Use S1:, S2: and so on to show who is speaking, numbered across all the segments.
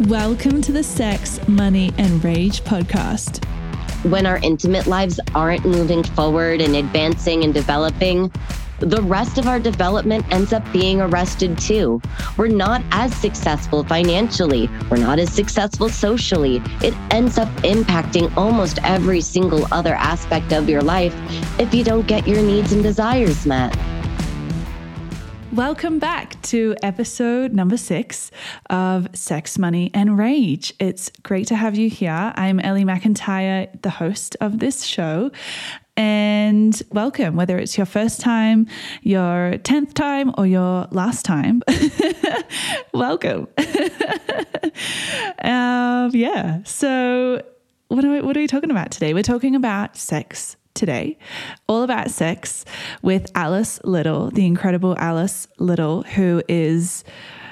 S1: Welcome to the Sex, Money, and Rage podcast.
S2: When our intimate lives aren't moving forward and advancing and developing, the rest of our development ends up being arrested too. We're not as successful financially. We're not as successful socially. It ends up impacting almost every single other aspect of your life if you don't get your needs and desires met.
S1: Welcome back to episode number 6 of Sex, Money, and Rage. It's great to have you here. I'm Ellie McIntyre, the host of this show. And welcome, whether it's your first time, your 10th time, or your last time. Welcome. So what are we talking about today? We're talking about sex today, all about sex with Alice Little, the incredible Alice Little, who is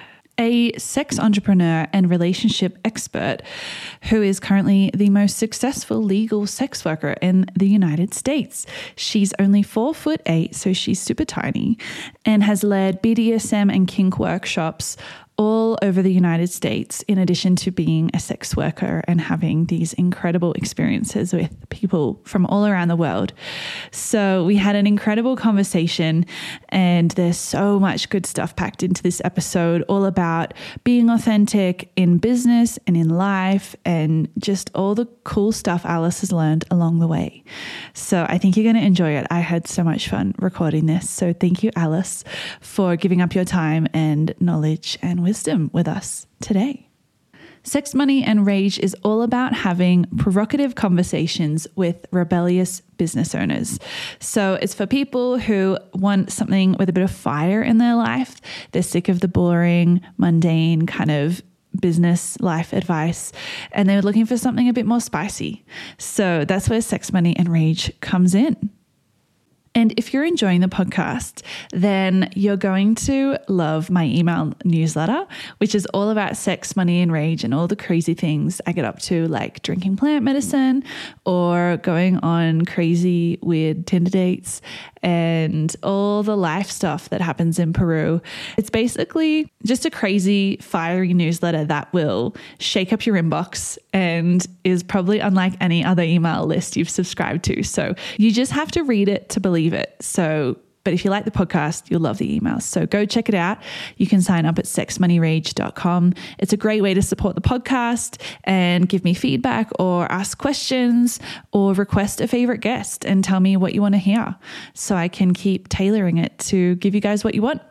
S1: a sex entrepreneur and relationship expert who is currently the most successful legal sex worker in the United States. She's only 4'8", so she's super tiny, and has led BDSM and kink workshops all over the United States, in addition to being a sex worker and having these incredible experiences with people from all around the world. So we had an incredible conversation, and there's so much good stuff packed into this episode, all about being authentic in business and in life, and just all the cool stuff Alice has learned along the way. So I think you're going to enjoy it. I had so much fun recording this. So thank you, Alice, for giving up your time and knowledge and wisdom with us today. Sex, Money, and Rage is all about having provocative conversations with rebellious business owners. So it's for people who want something with a bit of fire in their life. They're sick of the boring, mundane kind of business life advice, and they're looking for something a bit more spicy. So that's where Sex, Money, and Rage comes in. And if you're enjoying the podcast, then you're going to love my email newsletter, which is all about sex, money, and rage and all the crazy things I get up to, like drinking plant medicine or going on crazy, weird Tinder dates and all the life stuff that happens in Peru. It's basically just a crazy, fiery newsletter that will shake up your inbox and is probably unlike any other email list you've subscribed to. So you just have to read it to believe it. But if you like the podcast, you'll love the emails. So go check it out. You can sign up at sexmoneyrage.com. It's a great way to support the podcast and give me feedback or ask questions or request a favorite guest and tell me what you want to hear so I can keep tailoring it to give you guys what you want.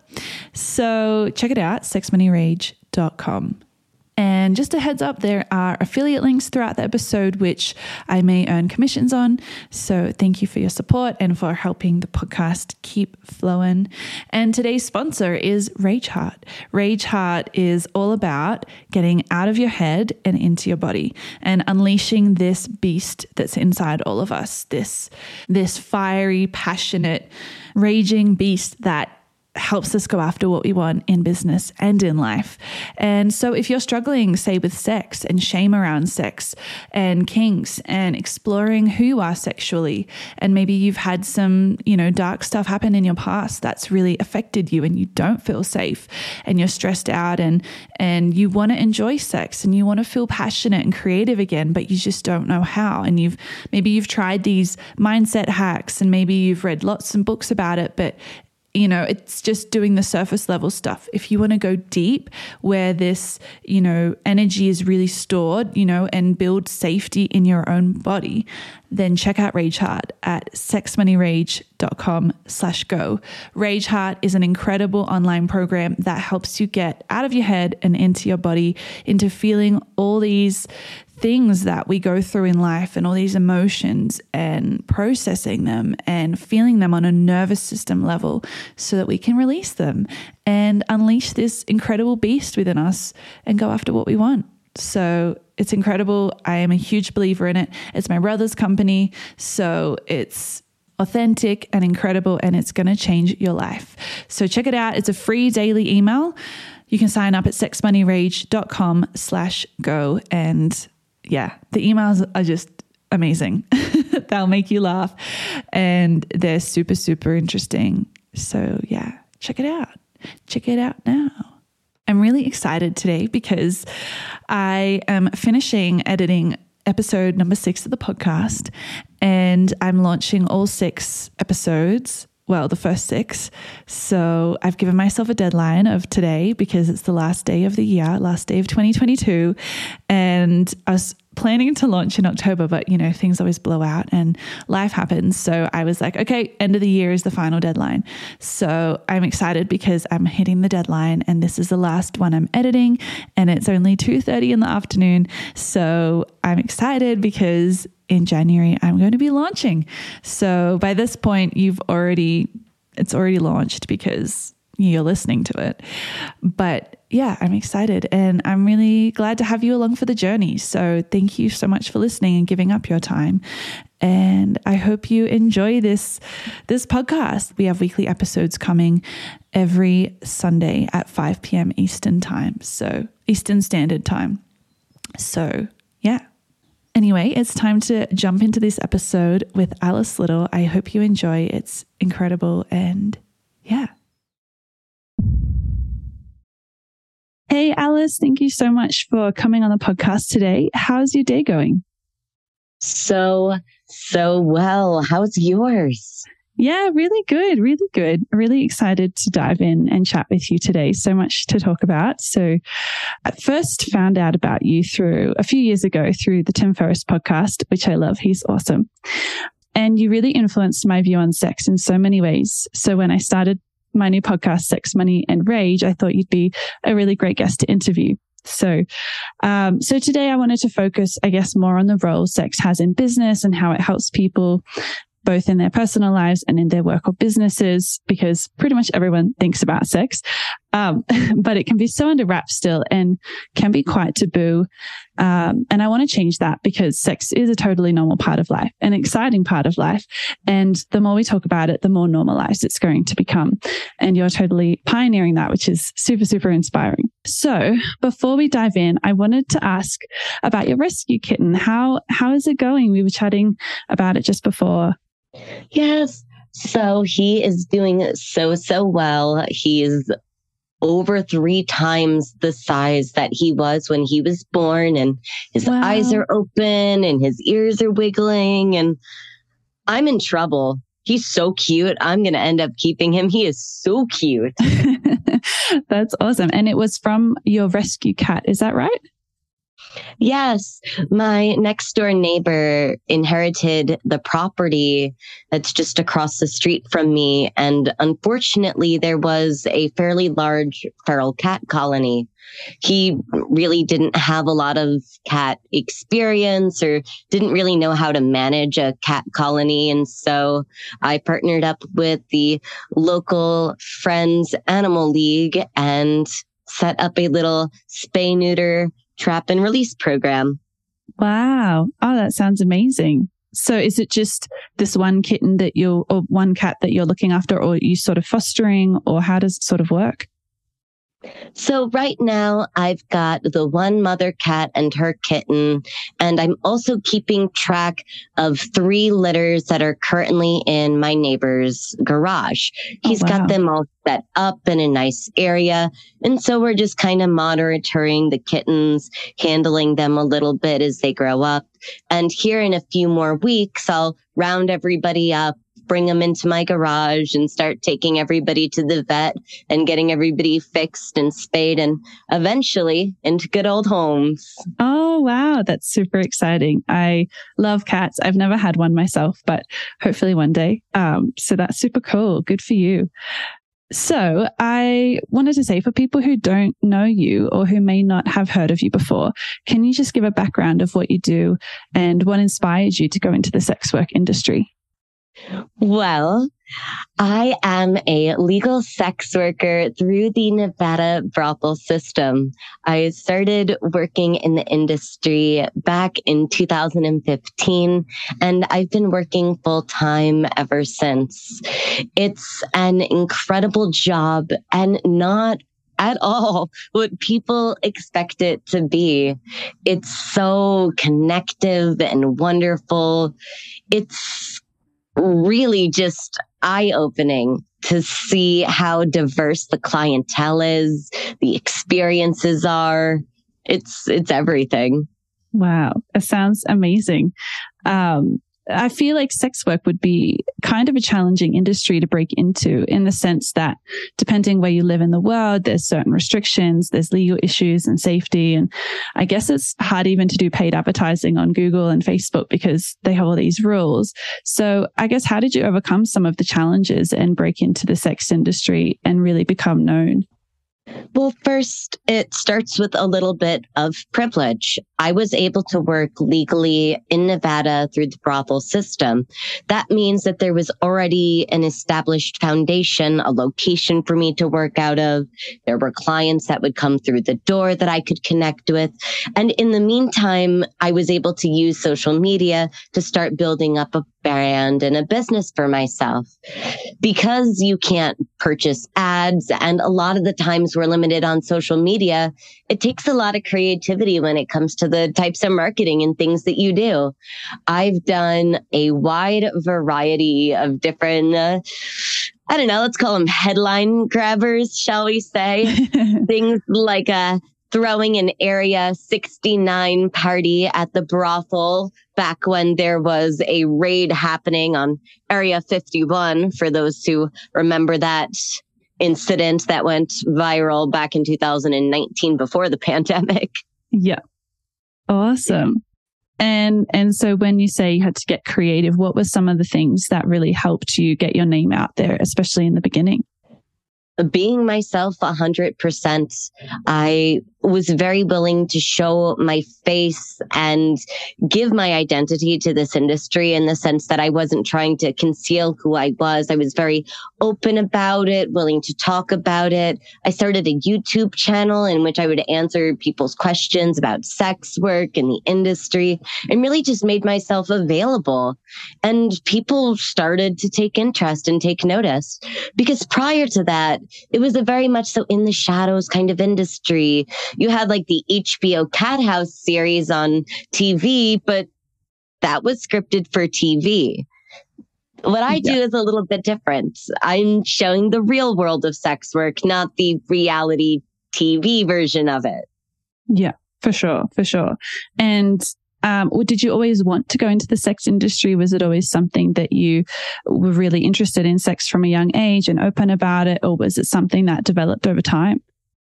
S1: So check it out, sexmoneyrage.com. And just a heads up, there are affiliate links throughout the episode, which I may earn commissions on. So thank you for your support and for helping the podcast keep flowing. And today's sponsor is Rage Heart. Rage Heart is all about getting out of your head and into your body and unleashing this beast that's inside all of us, this fiery, passionate, raging beast that helps us go after what we want in business and in life. And so if you're struggling, say, with sex and shame around sex and kinks and exploring who you are sexually, and maybe you've had some, dark stuff happen in your past that's really affected you and you don't feel safe and you're stressed out and you want to enjoy sex and you want to feel passionate and creative again, but you just don't know how. And you've tried these mindset hacks and maybe you've read lots of books about it, but it's just doing the surface level stuff. If you want to go deep where this, energy is really stored, and build safety in your own body, then check out Rage Heart at sexmoneyrage.com/go. Rage Heart is an incredible online program that helps you get out of your head and into your body, into feeling all these things that we go through in life and all these emotions and processing them and feeling them on a nervous system level so that we can release them and unleash this incredible beast within us and go after what we want. So it's incredible. I am a huge believer in it. It's my brother's company, so it's authentic and incredible, and it's going to change your life. So check it out. It's a free daily email. You can sign up at sexmoneyrage.com/go. And yeah, the emails are just amazing. They'll make you laugh and they're super, super interesting. So yeah, check it out. Check it out now. I'm really excited today because I am finishing editing episode number 6 of the podcast, and I'm launching all 6 episodes. Well, the first 6. So I've given myself a deadline of today because it's the last day of the year, last day of 2022. And I was planning to launch in October, but things always blow out and life happens. So I was like, okay, end of the year is the final deadline. So I'm excited because I'm hitting the deadline and this is the last one I'm editing and it's only 2:30 in the afternoon. So I'm excited because in January, I'm going to be launching. So by this point, it's already launched because you're listening to it. But yeah, I'm excited and I'm really glad to have you along for the journey. So thank you so much for listening and giving up your time. And I hope you enjoy this podcast. We have weekly episodes coming every Sunday at 5 p.m. Eastern Standard Time. So yeah. Anyway, it's time to jump into this episode with Alice Little. I hope you enjoy. It's incredible. And yeah. Hey, Alice, thank you so much for coming on the podcast today. How's your day going?
S2: So well. How's yours?
S1: Yeah, really good, really good. Really excited to dive in and chat with you today. So much to talk about. So I first found out about you a few years ago through the Tim Ferriss podcast, which I love. He's awesome. And you really influenced my view on sex in so many ways. So when I started my new podcast, Sex, Money and Rage, I thought you'd be a really great guest to interview. So today I wanted to focus, I guess, more on the role sex has in business and how it helps people both in their personal lives and in their work or businesses, because pretty much everyone thinks about sex. But it can be so under wraps still and can be quite taboo. And I want to change that because sex is a totally normal part of life, an exciting part of life. And the more we talk about it, the more normalized it's going to become. And you're totally pioneering that, which is super, super inspiring. So before we dive in, I wanted to ask about your rescue kitten. How is it going? We were chatting about it just before.
S2: Yes. So he is doing so well. He's over 3 times the size that he was when he was born, and his eyes are open and his ears are wiggling, and I'm in trouble. He's so cute. I'm going to end up keeping him. He is so cute.
S1: That's awesome. And it was from your rescue cat. Is that right?
S2: Yes, my next door neighbor inherited the property that's just across the street from me. And unfortunately, there was a fairly large feral cat colony. He really didn't have a lot of cat experience or didn't really know how to manage a cat colony. And so I partnered up with the local Friends Animal League and set up a little spay-neuter trap and release program.
S1: Wow. Oh, that sounds amazing. So is it just this one kitten or one cat that you're looking after, or are you sort of fostering, or how does it sort of work?
S2: So right now I've got the one mother cat and her kitten, and I'm also keeping track of 3 litters that are currently in my neighbor's garage. He's got them all set up in a nice area. And so we're just kind of monitoring the kittens, handling them a little bit as they grow up. And here in a few more weeks, I'll round everybody up, bring them into my garage and start taking everybody to the vet and getting everybody fixed and spayed and eventually into good old homes.
S1: Oh, wow. That's super exciting. I love cats. I've never had one myself, but hopefully one day. So that's super cool. Good for you. So I wanted to say, for people who don't know you or who may not have heard of you before, can you just give a background of what you do and what inspired you to go into the sex work industry?
S2: Well, I am a legal sex worker through the Nevada brothel system. I started working in the industry back in 2015, and I've been working full time ever since. It's an incredible job and not at all what people expect it to be. It's so connective and wonderful. It's really just eye-opening to see how diverse the clientele is, the experiences are. It's everything.
S1: Wow. That sounds amazing. I feel like sex work would be kind of a challenging industry to break into, in the sense that depending where you live in the world, there's certain restrictions, there's legal issues and safety. And I guess it's hard even to do paid advertising on Google and Facebook because they have all these rules. So I guess, how did you overcome some of the challenges and break into the sex industry and really become known?
S2: Well, first, it starts with a little bit of privilege. I was able to work legally in Nevada through the brothel system. That means that there was already an established foundation, a location for me to work out of. There were clients that would come through the door that I could connect with. And in the meantime, I was able to use social media to start building up a brand and a business for myself. Because you can't purchase ads, and a lot of the times we're limited on social media, it takes a lot of creativity when it comes to the types of marketing and things that you do. I've done a wide variety of different, let's call them headline grabbers, shall we say? Things like throwing an Area 69 party at the brothel back when there was a raid happening on Area 51, for those who remember that incident that went viral back in 2019 before the pandemic.
S1: Yeah. Awesome. And so when you say you had to get creative, what were some of the things that really helped you get your name out there, especially in the beginning?
S2: Being myself 100%, I was very willing to show my face and give my identity to this industry, in the sense that I wasn't trying to conceal who I was. I was very open about it, willing to talk about it. I started a YouTube channel in which I would answer people's questions about sex work and the industry, and really just made myself available. And people started to take interest and take notice, because prior to that, it was a very much so in the shadows kind of industry. You had like the HBO Cat House series on TV, but that was scripted for TV. What I do is a little bit different. I'm showing the real world of sex work, not the reality TV version of it.
S1: Yeah, for sure. For sure. And did you always want to go into the sex industry? Was it always something that you were really interested in, sex from a young age and open about it? Or was it something that developed over time?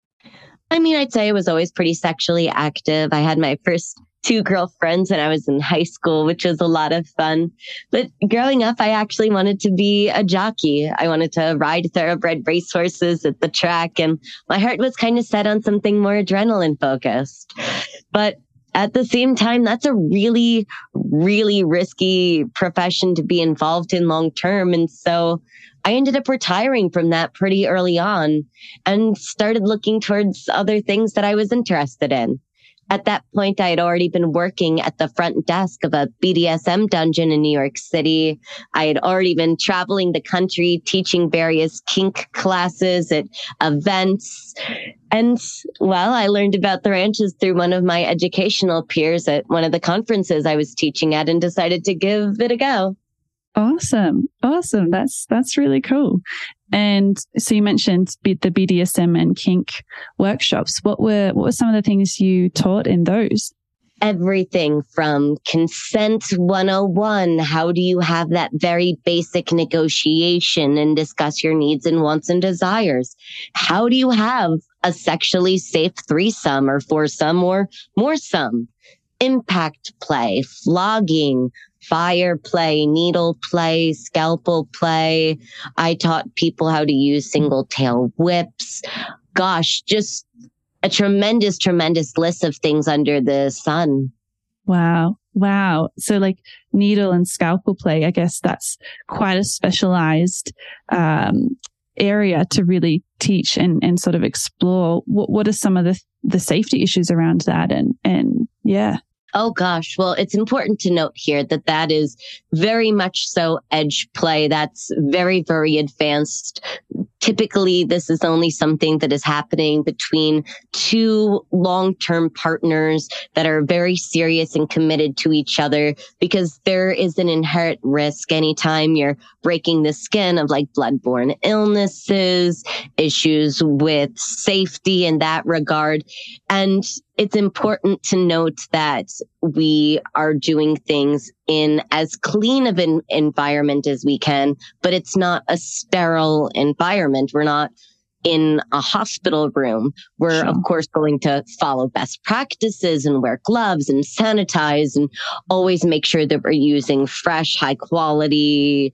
S2: I mean, I'd say I was always pretty sexually active. I had my first 2 girlfriends when I was in high school, which was a lot of fun. But growing up, I actually wanted to be a jockey. I wanted to ride thoroughbred racehorses at the track, and my heart was kind of set on something more adrenaline focused. But at the same time, that's a really, really risky profession to be involved in long term. And so I ended up retiring from that pretty early on and started looking towards other things that I was interested in. At that point, I had already been working at the front desk of a BDSM dungeon in New York City. I had already been traveling the country, teaching various kink classes at events. And, well, I learned about the ranches through one of my educational peers at one of the conferences I was teaching at, and decided to give it a go.
S1: Awesome. That's really cool. And so you mentioned the BDSM and kink workshops. What were some of the things you taught in those?
S2: Everything from consent 101. How do you have that very basic negotiation and discuss your needs and wants and desires? How do you have a sexually safe threesome or foursome or moresome? Impact play, flogging, fire play, needle play, scalpel play. I taught people how to use single tail whips. Gosh, just a tremendous, tremendous list of things under the sun.
S1: Wow. So like needle and scalpel play, I guess that's quite a specialized area to really teach and sort of explore. What are some of the safety issues around that? And yeah.
S2: Oh, gosh. Well, it's important to note here that is very much so edge play. That's very, very advanced Typically, this is only something that is happening between two long-term partners that are very serious and committed to each other, because there is an inherent risk anytime you're breaking the skin of like bloodborne illnesses, issues with safety in that regard. And it's important to note that we are doing things in as clean of an environment as we can, but it's not a sterile environment. We're not in a hospital room. We're,
S1: Sure.
S2: of course, going to follow best practices and wear gloves and sanitize and always make sure that we're using fresh, high quality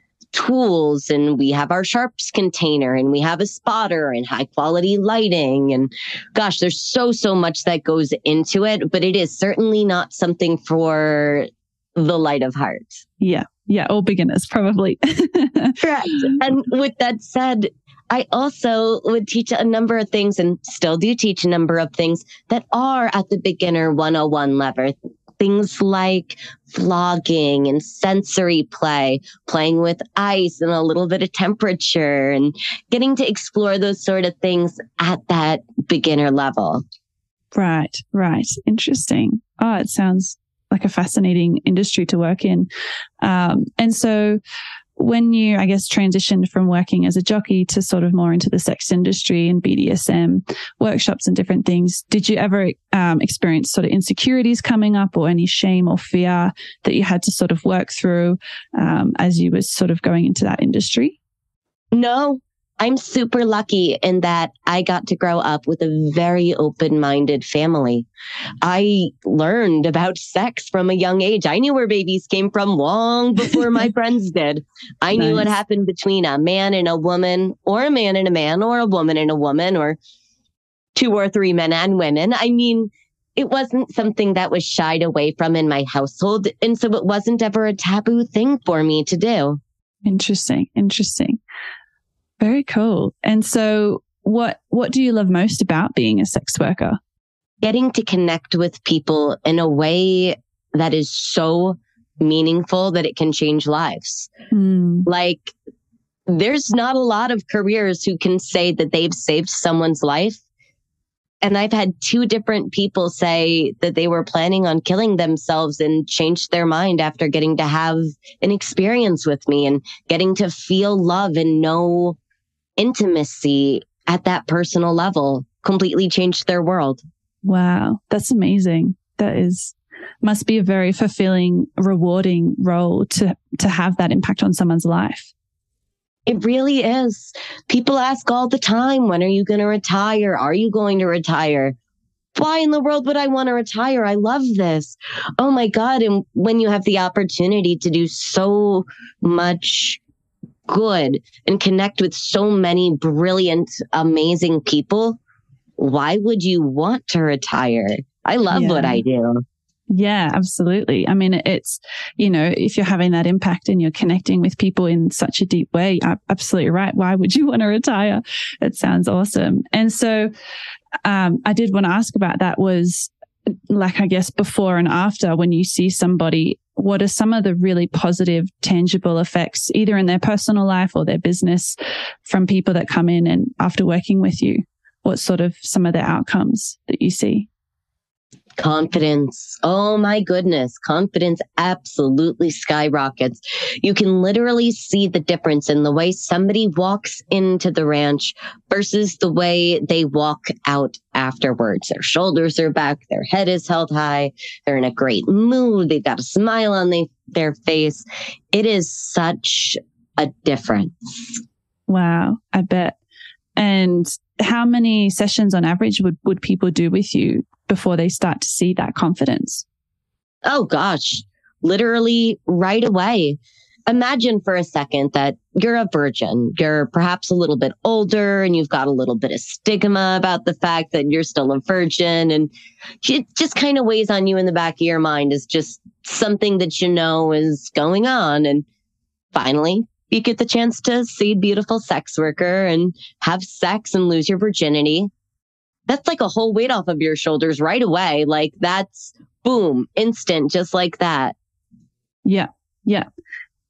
S2: tools, and we have our sharps container and we have a spotter and high quality lighting. And gosh, there's so much that goes into it, but it is certainly not something for the light of heart.
S1: Yeah. All beginners probably.
S2: Correct. And with that said, I also would teach a number of things, and still do teach a number of things that are at the beginner 101 level. Things like vlogging and sensory play, playing with ice and a little bit of temperature, and getting to explore those sort of things at that beginner level.
S1: Right. Interesting. Oh, it sounds like a fascinating industry to work in. And so when you, I guess, transitioned from working as a jockey to sort of more into the sex industry and BDSM workshops and different things, did you ever experience sort of insecurities coming up, or any shame or fear that you had to sort of work through as you were sort of going into that industry?
S2: No, I'm super lucky in that I got to grow up with a very open-minded family. I learned about sex from a young age. I knew where babies came from long before my friends did. I knew what happened between a man and a woman, or a man and a man, or a woman and a woman, or 2 or 3 men and women. I mean, it wasn't something that was shied away from in my household. And so it wasn't ever a taboo thing for me to do.
S1: Interesting. Very cool. And so what do you love most about being a sex worker?
S2: Getting to connect with people in a way that is so meaningful that it can change lives. Like, there's not a lot of careers who can say that they've saved someone's life. And I've had 2 different people say that they were planning on killing themselves and changed their mind after getting to have an experience with me and getting to feel love and know intimacy at that personal level. Completely changed their world.
S1: Wow, that's amazing. Must be a very fulfilling, rewarding role to have that impact on someone's life.
S2: It really is. People ask all the time, when are you going to retire? Are you going to retire? Why in the world would I want to retire? I love this. Oh my God. And when you have the opportunity to do so much good and connect with so many brilliant, amazing people, why would you want to retire? I love what I do.
S1: Yeah, absolutely. I mean, it's, if you're having that impact and you're connecting with people in such a deep way, absolutely right. Why would you want to retire? It sounds awesome. And so I did want to ask about that, was like, I guess, before and after, when you see somebody, what are some of the really positive, tangible effects, either in their personal life or their business, from people that come in and after working with you? What's sort of some of the outcomes that you see?
S2: Confidence. Oh my goodness. Confidence absolutely skyrockets. You can literally see the difference in the way somebody walks into the ranch versus the way they walk out afterwards. Their shoulders are back. Their head is held high. They're in a great mood. They've got a smile on their face. It is such a difference.
S1: Wow, I bet. And how many sessions on average would people do with you before they start to see that confidence?
S2: Oh gosh, literally right away. Imagine for a second that you're a virgin. You're perhaps a little bit older and you've got a little bit of stigma about the fact that you're still a virgin, and it just kind of weighs on you in the back of your mind as just something that you know is going on. And finally, you get the chance to see a beautiful sex worker and have sex and lose your virginity. That's like a whole weight off of your shoulders right away. Like, that's boom, instant, just like that.
S1: Yeah.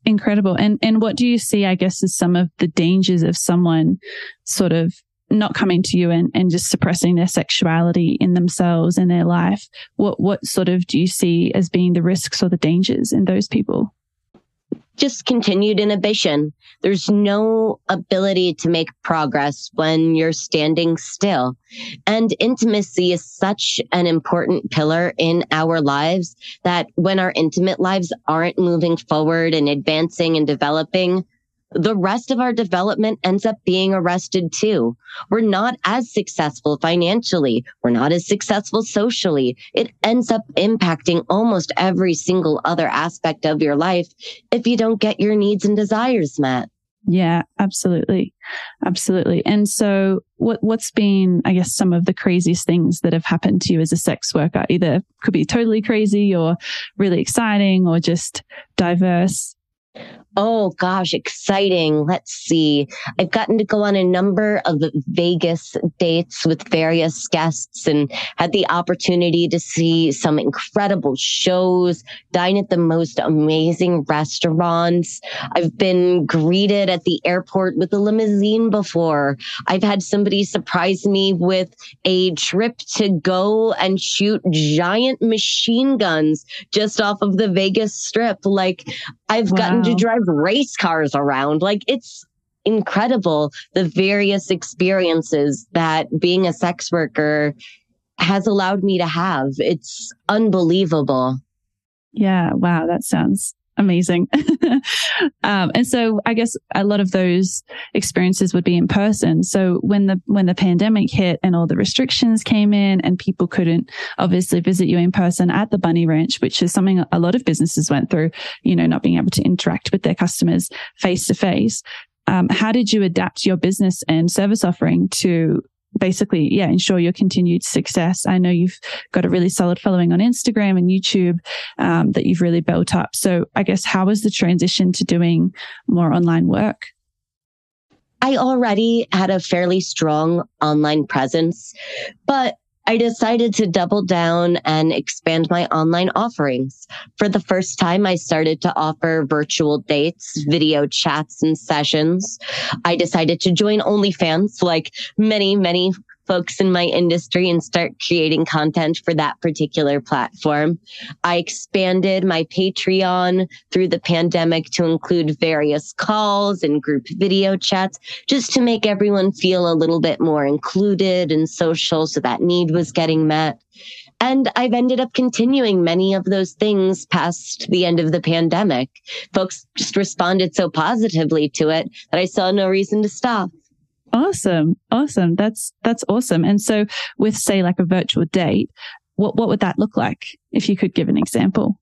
S1: Incredible. And what do you see, I guess, as some of the dangers of someone sort of not coming to you and just suppressing their sexuality in themselves and their life? What sort of do you see as being the risks or the dangers in those people?
S2: Just continued inhibition. There's no ability to make progress when you're standing still. And intimacy is such an important pillar in our lives that when our intimate lives aren't moving forward and advancing and developing, the rest of our development ends up being arrested too. We're not as successful financially. We're not as successful socially. It ends up impacting almost every single other aspect of your life if you don't get your needs and desires met.
S1: Yeah, absolutely. Absolutely. And so what's been, I guess, some of the craziest things that have happened to you as a sex worker? Either could be totally crazy or really exciting or just diverse.
S2: Oh gosh, exciting. Let's see. I've gotten to go on a number of Vegas dates with various guests and had the opportunity to see some incredible shows, dine at the most amazing restaurants. I've been greeted at the airport with a limousine before. I've had somebody surprise me with a trip to go and shoot giant machine guns just off of the Vegas Strip. Like, I've gotten to drive race cars around. Like, it's incredible, the various experiences that being a sex worker has allowed me to have. It's unbelievable. Yeah.
S1: Wow. That sounds amazing. And so I guess a lot of those experiences would be in person. So when the pandemic hit and all the restrictions came in and people couldn't obviously visit you in person at the Bunny Ranch, which is something a lot of businesses went through, not being able to interact with their customers face to face. How did you adapt your business and service offering to basically, ensure your continued success? I know you've got a really solid following on Instagram and YouTube that you've really built up. So I guess how was the transition to doing more online work?
S2: I already had a fairly strong online presence, but I decided to double down and expand my online offerings. For the first time, I started to offer virtual dates, video chats, and sessions. I decided to join OnlyFans, like many folks in my industry, and start creating content for that particular platform. I expanded my Patreon through the pandemic to include various calls and group video chats, just to make everyone feel a little bit more included and social, so that need was getting met. And I've ended up continuing many of those things past the end of the pandemic. Folks just responded so positively to it that I saw no reason to stop.
S1: Awesome. That's awesome. And so with, say, like a virtual date, what would that look like if you could give an example?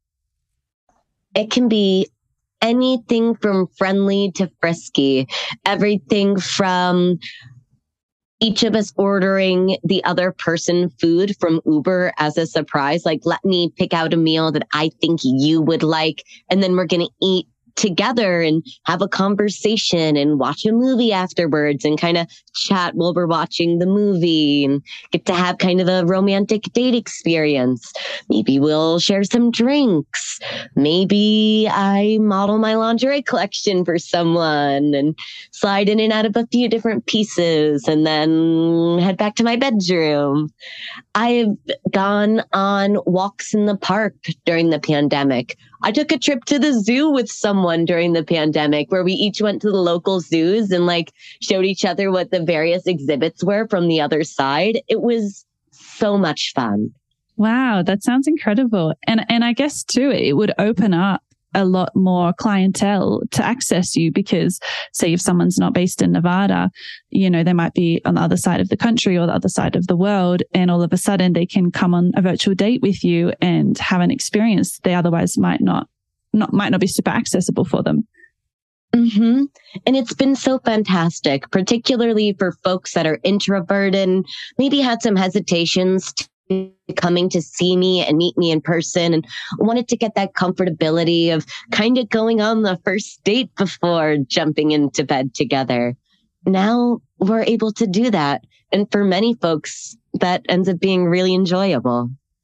S2: It can be anything from friendly to frisky, everything from each of us ordering the other person food from Uber as a surprise. Like, let me pick out a meal that I think you would like, and then we're going to eat together and have a conversation and watch a movie afterwards and kind of chat while we're watching the movie and get to have kind of a romantic date experience. Maybe we'll share some drinks. Maybe I model my lingerie collection for someone and slide in and out of a few different pieces and then head back to my bedroom. I've gone on walks in the park during the pandemic. I took a trip to the zoo with someone during the pandemic where we each went to the local zoos and showed each other what the various exhibits were from the other side. It was so much fun.
S1: Wow, that sounds incredible. And I guess too, it would open up a lot more clientele to access you because, say, if someone's not based in Nevada, they might be on the other side of the country or the other side of the world, and all of a sudden they can come on a virtual date with you and have an experience they otherwise might not be super accessible for them.
S2: Mm-hmm. And it's been so fantastic, particularly for folks that are introverted and maybe had some hesitations coming to see me and meet me in person and wanted to get that comfortability of kind of going on the first date before jumping into bed together. Now we're able to do that. And for many folks, that ends up being really enjoyable.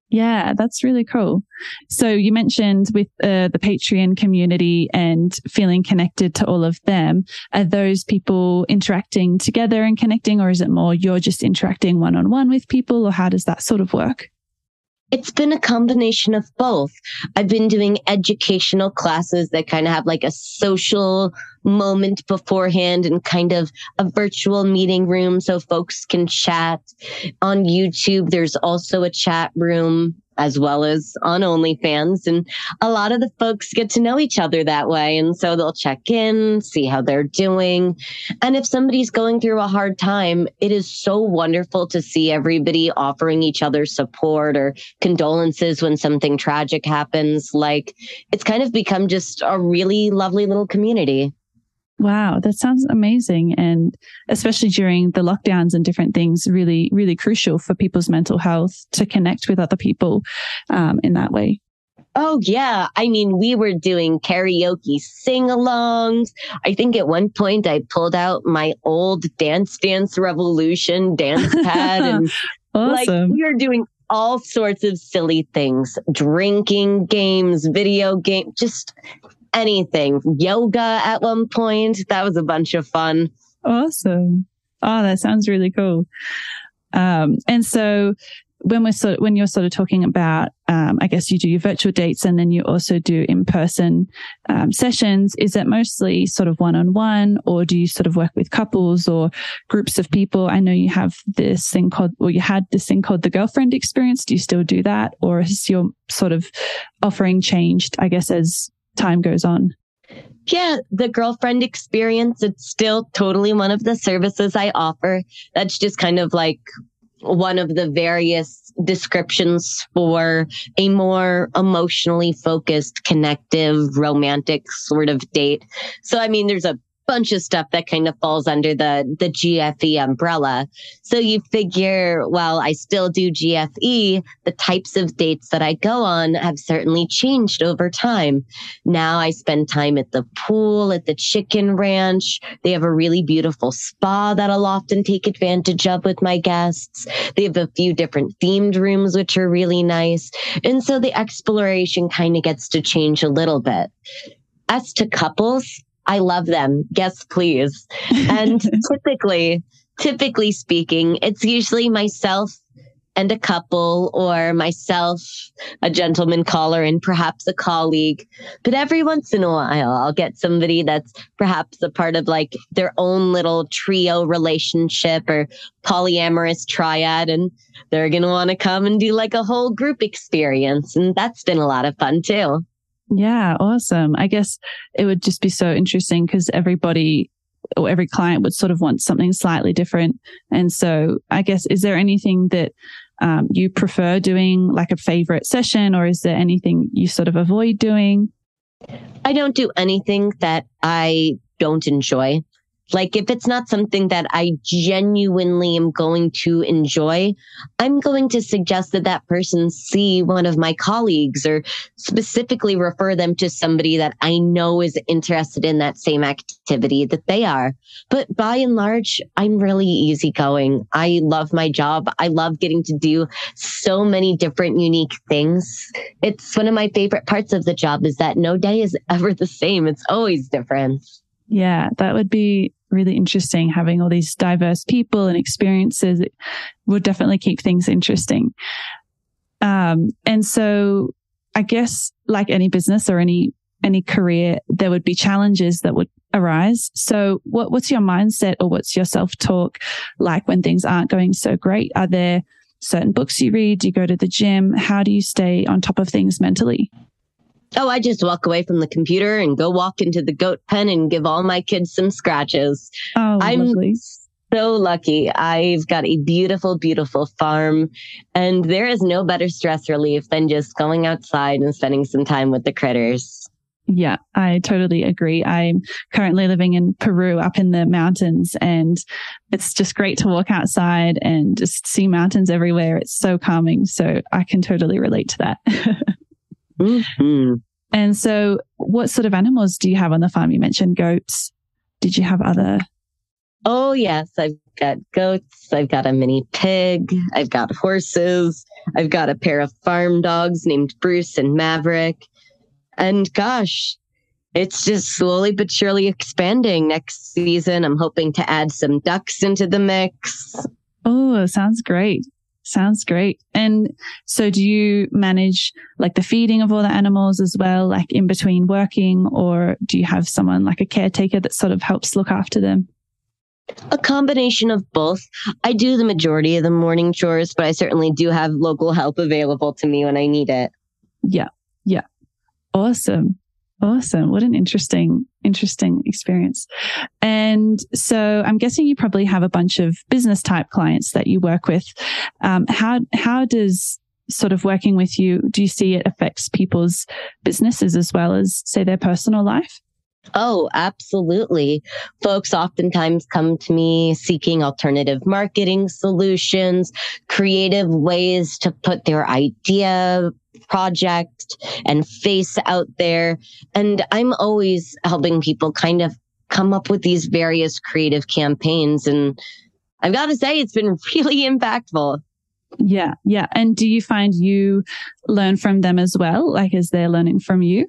S1: Yeah, that's really cool. So you mentioned with the Patreon community and feeling connected to all of them. Are those people interacting together and connecting, or is it more you're just interacting one-on-one with people, or how does that sort of work?
S2: It's been a combination of both. I've been doing educational classes that kind of have like a social moment beforehand and kind of a virtual meeting room so folks can chat. On YouTube, there's also a chat room as well as on OnlyFans. And a lot of the folks get to know each other that way. And so they'll check in, see how they're doing. And if somebody's going through a hard time, it is so wonderful to see everybody offering each other support or condolences when something tragic happens. Like, it's kind of become just a really lovely little community.
S1: Wow, that sounds amazing. And especially during the lockdowns and different things, really, really crucial for people's mental health to connect with other people in that way.
S2: Oh, yeah. I mean, we were doing karaoke sing-alongs. I think at one point I pulled out my old Dance Dance Revolution dance pad. And
S1: awesome.
S2: We were doing all sorts of silly things, drinking games, video games, just anything. Yoga at one point. That was a bunch of fun.
S1: Awesome. Oh, that sounds really cool. And so when you're sort of talking about, I guess you do your virtual dates and then you also do in-person sessions, is it mostly sort of one-on-one, or do you sort of work with couples or groups of people? I know you have this thing called, or you had this thing called the Girlfriend Experience. Do you still do that, or has your sort of offering changed, I guess, as time goes on?
S2: Yeah, the Girlfriend Experience, it's still totally one of the services I offer. That's just kind of like one of the various descriptions for a more emotionally focused, connective, romantic sort of date. So, I mean, there's a bunch of stuff that kind of falls under the GFE umbrella. So you figure, well, I still do GFE, the types of dates that I go on have certainly changed over time. Now I spend time at the pool, at the chicken ranch. They have a really beautiful spa that I'll often take advantage of with my guests. They have a few different themed rooms, which are really nice. And so the exploration kind of gets to change a little bit. As to couples, I love them. Yes, please. And typically speaking, it's usually myself and a couple, or myself, a gentleman caller, and perhaps a colleague. But every once in a while, I'll get somebody that's perhaps a part of like their own little trio relationship or polyamorous triad, and they're going to want to come and do like a whole group experience. And that's been a lot of fun too.
S1: Yeah, awesome. I guess it would just be so interesting because everybody or every client would sort of want something slightly different. And so I guess, is there anything that you prefer doing, like a favorite session, or is there anything you sort of avoid doing?
S2: I don't do anything that I don't enjoy. Like, if it's not something that I genuinely am going to enjoy, I'm going to suggest that that person see one of my colleagues or specifically refer them to somebody that I know is interested in that same activity that they are. But by and large, I'm really easygoing. I love my job. I love getting to do so many different unique things. It's one of my favorite parts of the job is that no day is ever the same. It's always different.
S1: Yeah, that would be really interesting, having all these diverse people and experiences. It would definitely keep things interesting. And so I guess like any business or any career, there would be challenges that would arise. So what's your mindset, or what's your self-talk like when things aren't going so great? Are there certain books you read? Do you go to the gym? How do you stay on top of things mentally?
S2: Oh, I just walk away from the computer and go walk into the goat pen and give all my kids some scratches.
S1: Oh,
S2: I'm
S1: lovely.
S2: So lucky. I've got a beautiful, beautiful farm, and there is no better stress relief than just going outside and spending some time with the critters.
S1: Yeah, I totally agree. I'm currently living in Peru up in the mountains, and it's just great to walk outside and just see mountains everywhere. It's so calming. So I can totally relate to that.
S2: Mm-hmm.
S1: And so what sort of animals do you have on the farm? You mentioned goats. Did you have other?
S2: Oh, yes. I've got goats. I've got a mini pig. I've got horses. I've got a pair of farm dogs named Bruce and Maverick. And gosh, it's just slowly but surely expanding. Next season, I'm hoping to add some ducks into the mix.
S1: Oh, sounds great. Sounds great. And so do you manage like the feeding of all the animals as well, like in between working, or do you have someone like a caretaker that sort of helps look after them?
S2: A combination of both. I do the majority of the morning chores, but I certainly do have local help available to me when I need it.
S1: Yeah. Yeah. Awesome. Awesome. What an interesting experience. And so I'm guessing you probably have a bunch of business type clients that you work with. How does sort of working with you, do you see it affects people's businesses as well as, say, their personal life?
S2: Oh, absolutely. Folks oftentimes come to me seeking alternative marketing solutions, creative ways to put their idea, project, and face out there. And I'm always helping people kind of come up with these various creative campaigns. And I've got to say, it's been really impactful.
S1: Yeah. Yeah. And do you find you learn from them as well? Like, as they're learning from you?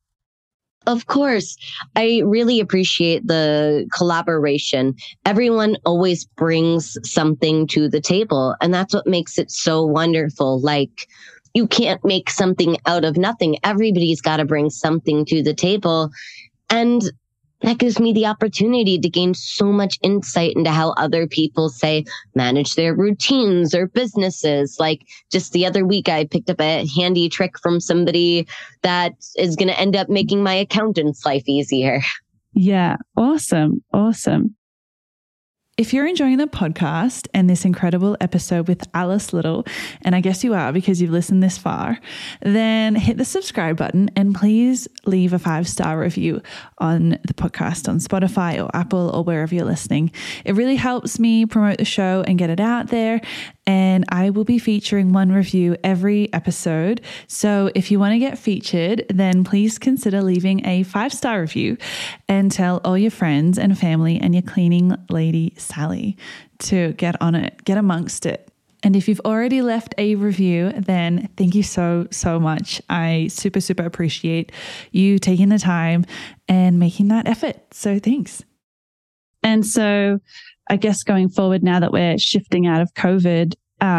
S2: Of course, I really appreciate the collaboration. Everyone always brings something to the table, and that's what makes it so wonderful. Like, you can't make something out of nothing. Everybody's got to bring something to the table. And that gives me the opportunity to gain so much insight into how other people, say, manage their routines or businesses. Like just the other week, I picked up a handy trick from somebody that is going to end up making my accountant's life easier.
S1: Yeah. Awesome. Awesome. If you're enjoying the podcast and this incredible episode with Alice Little, and I guess you are because you've listened this far, then hit the subscribe button and please leave a 5-star review on the podcast on Spotify or Apple or wherever you're listening. It really helps me promote the show and get it out there. And I will be featuring one review every episode. So if you want to get featured, then please consider leaving a 5-star review and tell all your friends and family and your cleaning lady, Sally, to get on it, get amongst it. And if you've already left a review, then thank you so, so much. I super, super appreciate you taking the time and making that effort. So thanks. And so I guess going forward, now that we're shifting out of COVID,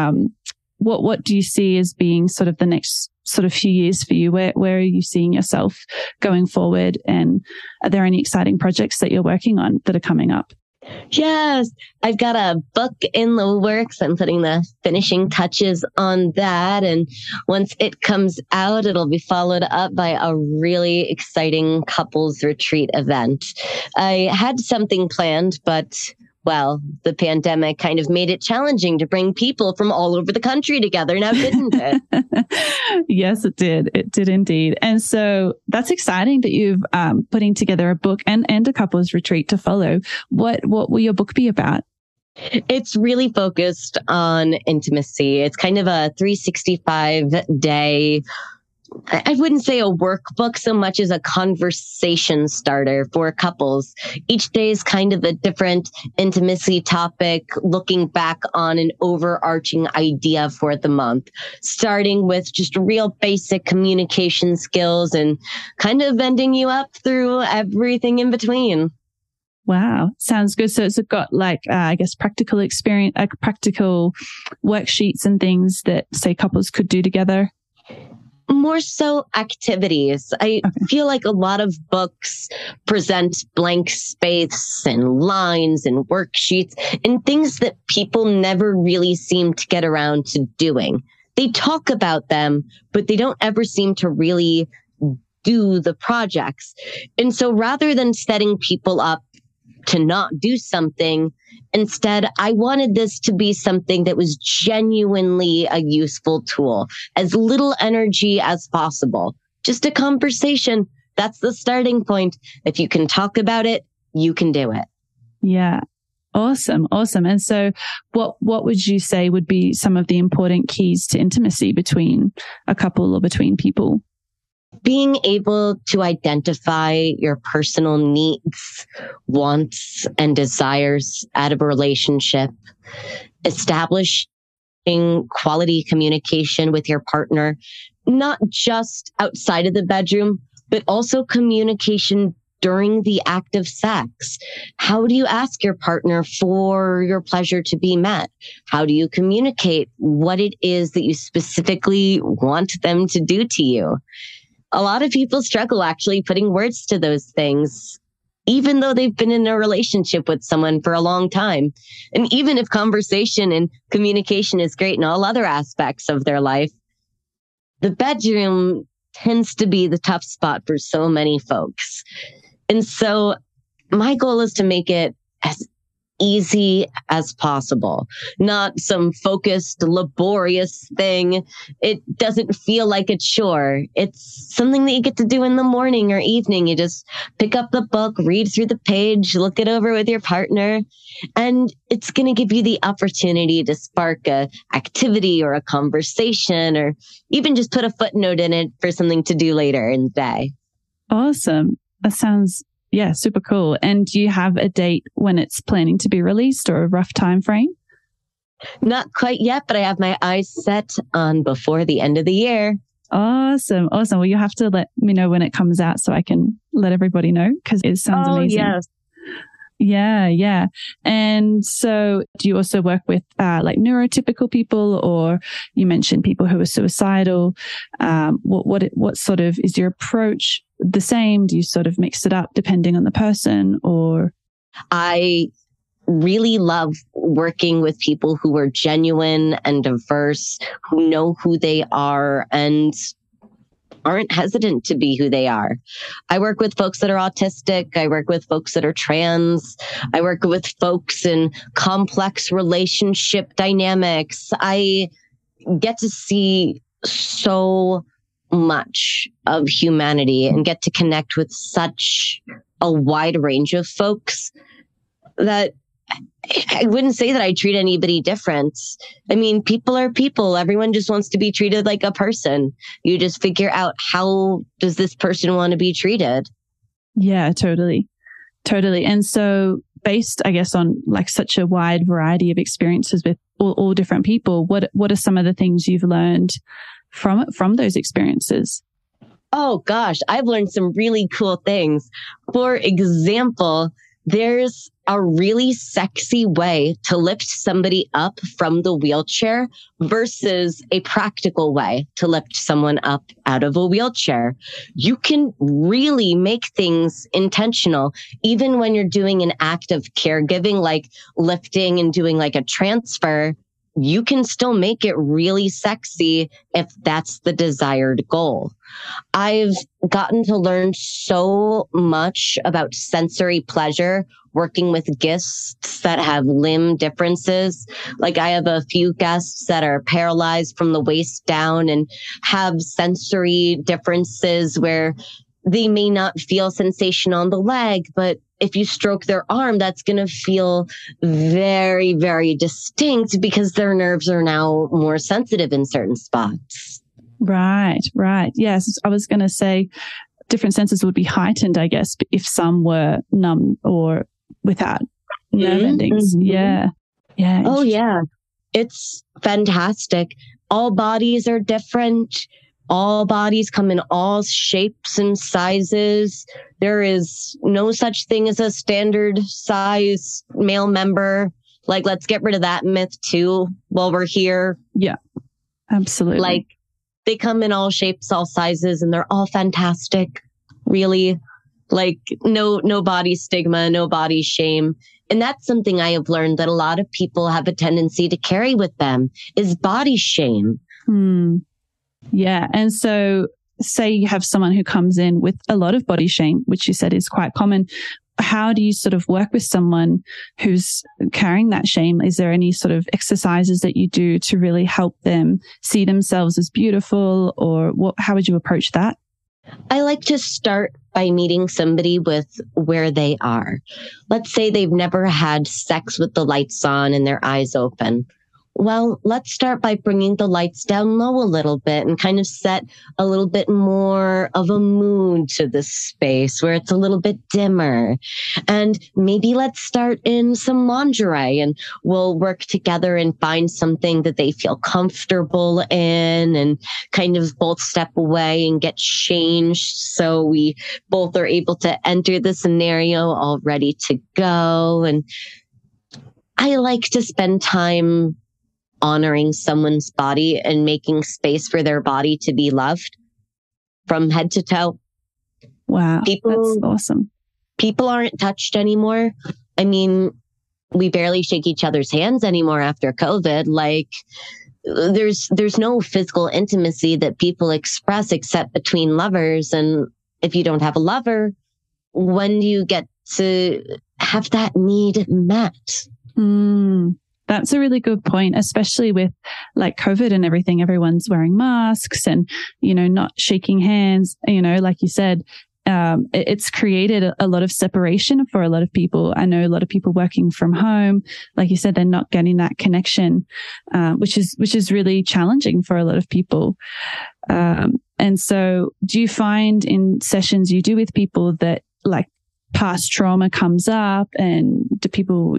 S1: what do you see as being sort of the next sort of few years for you? Where are you seeing yourself going forward? And are there any exciting projects that you're working on that are coming up?
S2: Yes, I've got a book in the works. I'm putting the finishing touches on that. And once it comes out, it'll be followed up by a really exciting couples retreat event. I had something planned, but well, the pandemic kind of made it challenging to bring people from all over the country together now, didn't it?
S1: Yes, it did. It did indeed. And so that's exciting that you've putting together a book and a couples retreat to follow. What will your book be about?
S2: It's really focused on intimacy. It's kind of a 365-day, I wouldn't say a workbook so much as a conversation starter for couples. Each day is kind of a different intimacy topic, looking back on an overarching idea for the month, starting with just real basic communication skills and kind of bending you up through everything in between.
S1: Wow. Sounds good. So it's got like, I guess, practical experience, practical worksheets and things that, say, couples could do together.
S2: More so activities. I feel like a lot of books present blank space and lines and worksheets and things that people never really seem to get around to doing. They talk about them, but they don't ever seem to really do the projects. And so rather than setting people up to not do something, instead, I wanted this to be something that was genuinely a useful tool, as little energy as possible. Just a conversation. That's the starting point. If you can talk about it, you can do it.
S1: Yeah. Awesome. Awesome. And so what would you say would be some of the important keys to intimacy between a couple or between people?
S2: Being able to identify your personal needs, wants, and desires out of a relationship, establishing quality communication with your partner, not just outside of the bedroom, but also communication during the act of sex. How do you ask your partner for your pleasure to be met? How do you communicate what it is that you specifically want them to do to you? A lot of people struggle actually putting words to those things, even though they've been in a relationship with someone for a long time. And even if conversation and communication is great in all other aspects of their life, the bedroom tends to be the tough spot for so many folks. And so my goal is to make it as easy as possible, not some focused, laborious thing. It doesn't feel like a chore. It's something that you get to do in the morning or evening. You just pick up the book, read through the page, look it over with your partner, and it's going to give you the opportunity to spark a activity or a conversation, or even just put a footnote in it for something to do later in the day.
S1: Awesome. That sounds, super cool. And do you have a date when it's planning to be released or a rough time frame?
S2: Not quite yet, but I have my eyes set on before the end of the year.
S1: Awesome. Well, you have to let me know when it comes out so I can let everybody know, because it sounds amazing.
S2: Yes.
S1: Yeah. And so do you also work with like neurotypical people, or you mentioned people who are suicidal? What sort of is your approach the same? Do you sort of mix it up depending on the person, or?
S2: I really love working with people who are genuine and diverse, who know who they are and aren't hesitant to be who they are. I work with folks that are autistic. I work with folks that are trans. I work with folks in complex relationship dynamics. I get to see so much of humanity and get to connect with such a wide range of folks that I wouldn't say that I treat anybody different. I mean, people are people. Everyone just wants to be treated like a person. You just figure out, how does this person want to be treated?
S1: Yeah, totally. And so based, I guess, on like such a wide variety of experiences with all different people, what are some of the things you've learned from those experiences?
S2: Oh gosh, I've learned some really cool things. For example, there's a really sexy way to lift somebody up from the wheelchair versus a practical way to lift someone up out of a wheelchair. You can really make things intentional, even when you're doing an act of caregiving, like lifting and doing like a transfer. You can still make it really sexy if that's the desired goal. I've gotten to learn so much about sensory pleasure working with guests that have limb differences. Like, I have a few guests that are paralyzed from the waist down and have sensory differences where they may not feel sensation on the leg, but if you stroke their arm, that's going to feel very, very distinct because their nerves are now more sensitive in certain spots. Right.
S1: Yes, I was going to say different senses would be heightened, I guess, if some were numb or without nerve endings. Yeah.
S2: Oh, yeah. It's fantastic. All bodies are different. All bodies come in all shapes and sizes. There is no such thing as a standard size male member. Like, let's get rid of that myth too while we're here.
S1: Yeah, absolutely.
S2: Like, they come in all shapes, all sizes, and they're all fantastic. Really, like, no body stigma, no body shame. And that's something I have learned that a lot of people have a tendency to carry with them, is body shame.
S1: Yeah. And so say you have someone who comes in with a lot of body shame, which you said is quite common. How do you sort of work with someone who's carrying that shame? Is there any sort of exercises that you do to really help them see themselves as beautiful, or how would you approach that?
S2: I like to start by meeting somebody with where they are. Let's say they've never had sex with the lights on and their eyes open. Well, let's start by bringing the lights down low a little bit and kind of set a little bit more of a mood to the space where it's a little bit dimmer. And maybe let's start in some lingerie and we'll work together and find something that they feel comfortable in and kind of both step away and get changed so we both are able to enter the scenario all ready to go. And I like to spend time honoring someone's body and making space for their body to be loved from head to toe.
S1: Wow, that's awesome.
S2: People aren't touched anymore. I mean, we barely shake each other's hands anymore after COVID. Like, there's no physical intimacy that people express except between lovers. And if you don't have a lover, when do you get to have that need met?
S1: That's a really good point, especially with like COVID and everything. Everyone's wearing masks and, not shaking hands, like you said, it's created a lot of separation for a lot of people. I know a lot of people working from home, like you said, they're not getting that connection, which is really challenging for a lot of people. And so do you find in sessions you do with people that like past trauma comes up, and do people,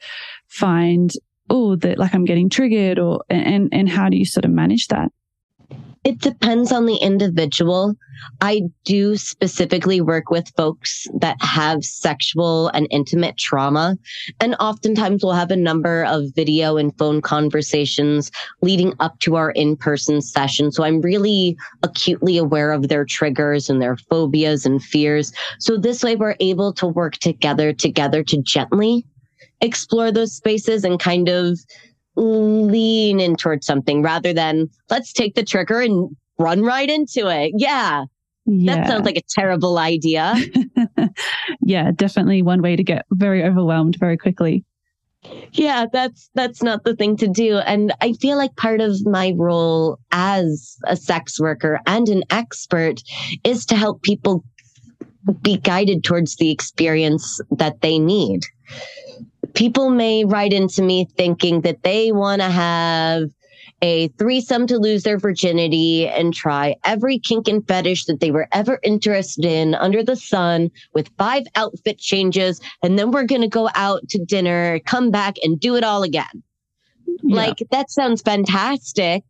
S1: find, that like I'm getting triggered, and how do you sort of manage that?
S2: It depends on the individual. I do specifically work with folks that have sexual and intimate trauma. And oftentimes we'll have a number of video and phone conversations leading up to our in-person session. So I'm really acutely aware of their triggers and their phobias and fears. So this way we're able to work together to gently explore those spaces and kind of lean in towards something rather than let's take the trigger and run right into it. Yeah. That sounds like a terrible idea.
S1: Yeah, definitely one way to get very overwhelmed very quickly.
S2: Yeah, that's not the thing to do. And I feel like part of my role as a sex worker and an expert is to help people be guided towards the experience that they need. People may write into me thinking that they want to have a threesome to lose their virginity and try every kink and fetish that they were ever interested in under the sun with 5 outfit changes. And then we're going to go out to dinner, come back and do it all again. Yeah. Like, that sounds fantastic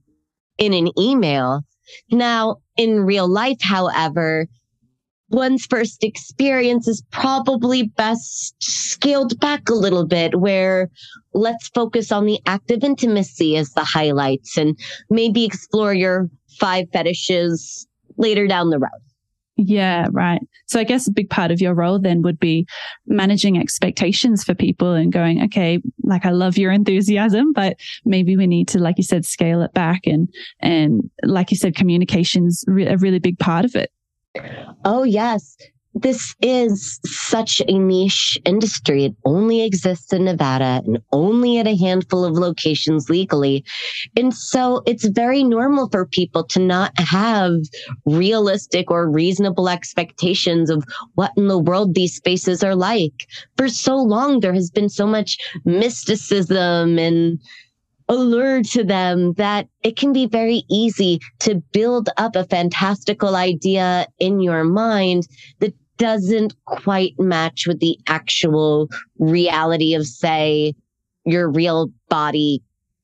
S2: in an email. Now, in real life, however, one's first experience is probably best scaled back a little bit, where let's focus on the act of intimacy as the highlights and maybe explore your 5 fetishes later down the road.
S1: Yeah, right. So I guess a big part of your role then would be managing expectations for people and going, okay, like I love your enthusiasm, but maybe we need to, like you said, scale it back. And like you said, communication's a really big part of it.
S2: Oh, yes. This is such a niche industry. It only exists in Nevada and only at a handful of locations legally. And so it's very normal for people to not have realistic or reasonable expectations of what in the world these spaces are like. For so long, there has been so much mysticism and allure to them that it can be very easy to build up a fantastical idea in your mind that doesn't quite match with the actual reality of, say, your real body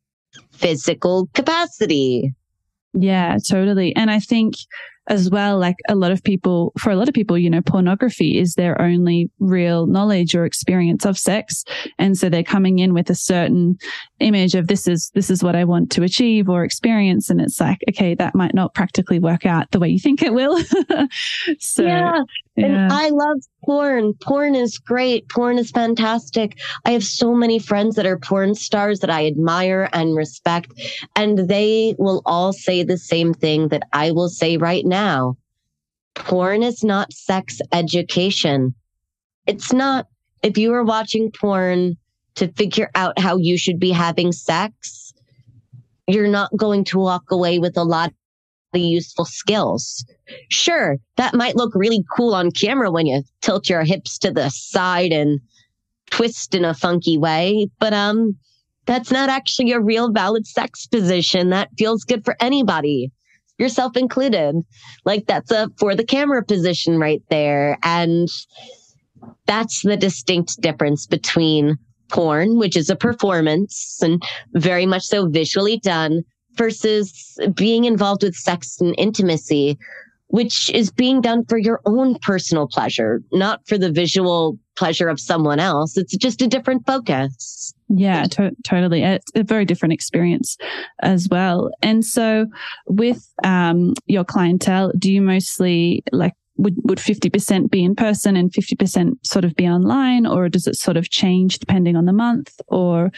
S2: physical capacity.
S1: Yeah, totally. And I think as well, like for a lot of people, pornography is their only real knowledge or experience of sex. And so they're coming in with a certain image of this is what I want to achieve or experience. And it's like, okay, that might not practically work out the way you think it will. So,
S2: yeah. And I love porn. Porn is great. Porn is fantastic. I have so many friends that are porn stars that I admire and respect, and they will all say the same thing that I will say right now. Porn is not sex education. It's not. If you are watching porn to figure out how you should be having sex, you're not going to walk away with a lot of useful skills. Sure, that might look really cool on camera when you tilt your hips to the side and twist in a funky way, but That's not actually a real valid sex position that feels good for anybody, yourself included. Like, that's a for the camera position right there. And that's the distinct difference between porn, which is a performance and very much so visually done, versus being involved with sex and intimacy, which is being done for your own personal pleasure, not for the visual pleasure of someone else. It's just a different focus.
S1: Yeah, totally. It's a very different experience as well. And so with your clientele, do you mostly would 50% be in person and 50% sort of be online, or does it sort of change depending on the month? Or